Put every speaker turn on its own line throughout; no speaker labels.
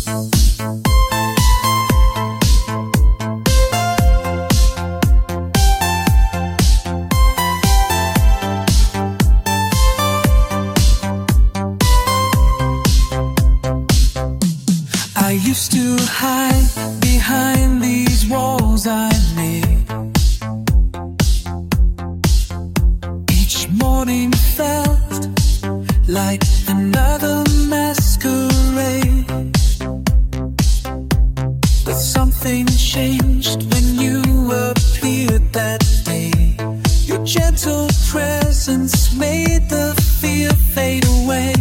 I used to hide behind these walls I made. Each morning felt like another masquerade. But something changed when you appeared that day. Your gentle presence made the fear fade away.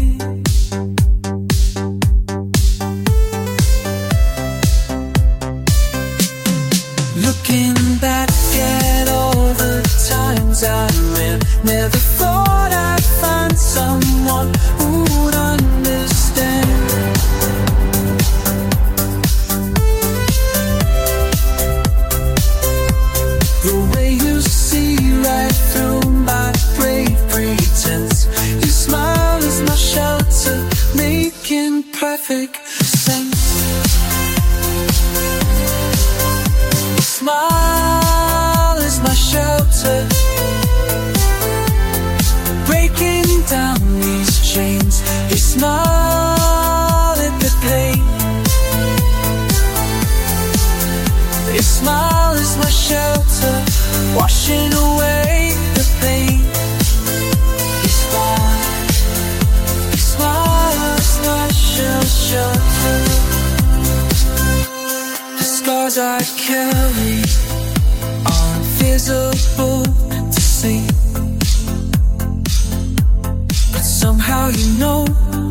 Looking back at all the times I ran, never thought I'd find someone who would understand. The way you see right through my brave pretense. Your smile is my shelter, making perfect sense. Smile is my shelter, breaking down these chains. You smile at the pain. Your smile is my shelter, washing away the pain. Your smile is my shelter. The scars I carry are invisible to see, but somehow you know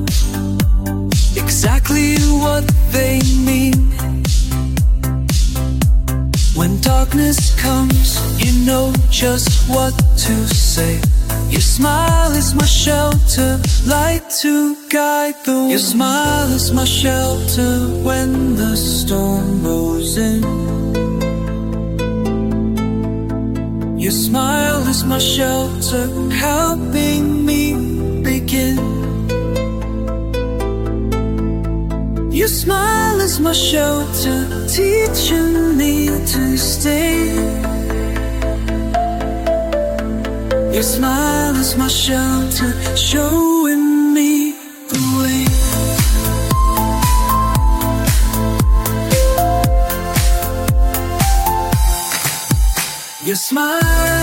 exactly what they mean. When darkness comes, you know just what to say. Your smile is my shelter, light to guide the way. Your smile is my shelter when the storm rolls in. Your smile is my shelter, helping me begin. Your smile is my shelter, teaching me to stay. Your smile is my shelter, showing me the way. Your smile